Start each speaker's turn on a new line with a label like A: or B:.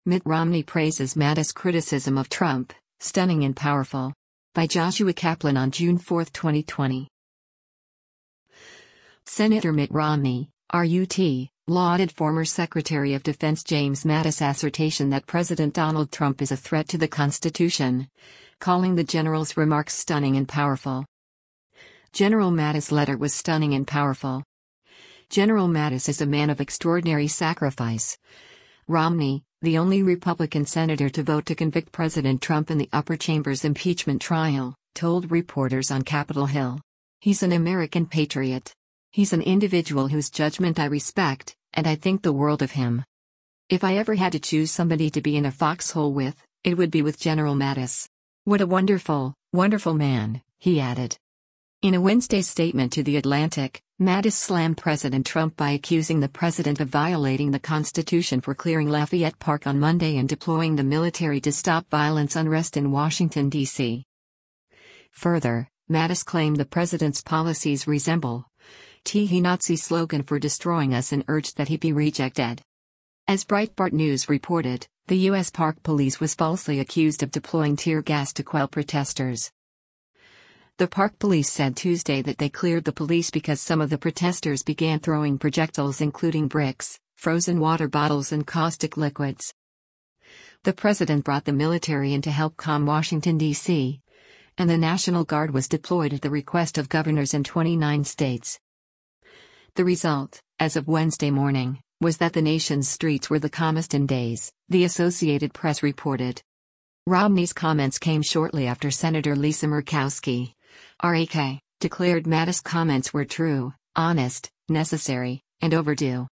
A: Mitt Romney praises Mattis' criticism of Trump, stunning and powerful. By Joshua Kaplan on June 4, 2020. Senator Mitt Romney, RUT, lauded former Secretary of Defense James Mattis' assertion that President Donald Trump is a threat to the Constitution, calling the general's remarks stunning and powerful. General Mattis' letter was stunning and powerful. General Mattis is a man of extraordinary sacrifice. Romney, the only Republican senator to vote to convict President Trump in the upper chamber's impeachment trial, told reporters on Capitol Hill. He's an American patriot. He's an individual whose judgment I respect, and I think the world of him. If I ever had to choose somebody to be in a foxhole with, it would be with General Mattis. What a wonderful, wonderful man, he added. In a Wednesday statement to The Atlantic, Mattis slammed President Trump by accusing the president of violating the Constitution for clearing Lafayette Park on Monday and deploying the military to stop violent unrest in Washington, D.C. Further, Mattis claimed the president's policies resemble the Nazi slogan for destroying us and urged that he be rejected. As Breitbart News reported, the U.S. Park Police was falsely accused of deploying tear gas to quell protesters. The Park Police said Tuesday that they cleared the police because some of the protesters began throwing projectiles including bricks, frozen water bottles and caustic liquids. The president brought the military in to help calm Washington, D.C., and the National Guard was deployed at the request of governors in 29 states. The result, as of Wednesday morning, was that the nation's streets were the calmest in days, the Associated Press reported. Romney's comments came shortly after Senator Lisa Murkowski, RAK, declared Mattis' comments were true, honest, necessary, and overdue.